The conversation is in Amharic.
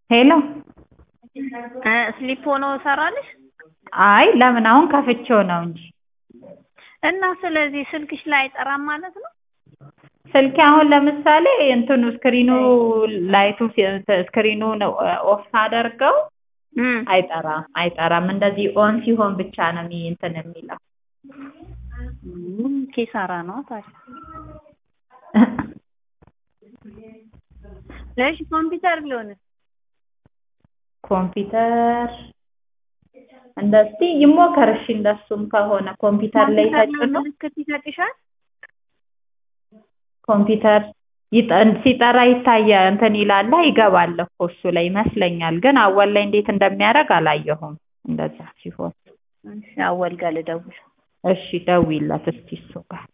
ሄሎ ስሊፕ ሆኖ ሰራልሽ? አይ ለምን አሁን ከፍቼው ነው እንጂ። እና ስለዚህ ስልክሽ ላይ አይጠራም ማለት ነው? ስልኬ አሁን ለምሳሌ እንትኑ ስክሪኑ ላይቱ ስክሪኑን ኦፍ ሳደርገው አይጠራም። እንደዚህ ኦን ሲሆን ብቻ ነው እንትን የሚለው። ኪሳራ ነው ታዲያ። ለሽ ኮምፒውተር ቢሆንስ? ኮምፒውተር እንደዚህ ይሞከርሽ። እንደሱም ከሆነ ኮምፒውተር ላይ ተጭኖ ምልክት ይሰጥሻል። ኮምፒውተር ሲጠራ ይታያል፣ እንትን ይላል፣ ይገባል እኮ እሱ ላይ ይመስለኛል። ግን አወል ላይ እንዴት እንደሚያደርግ አላየሁም። እንደዛ ሲሆን አወል ጋር ልደውል። እሺ ደውይለት እስቲ እሱ ጋር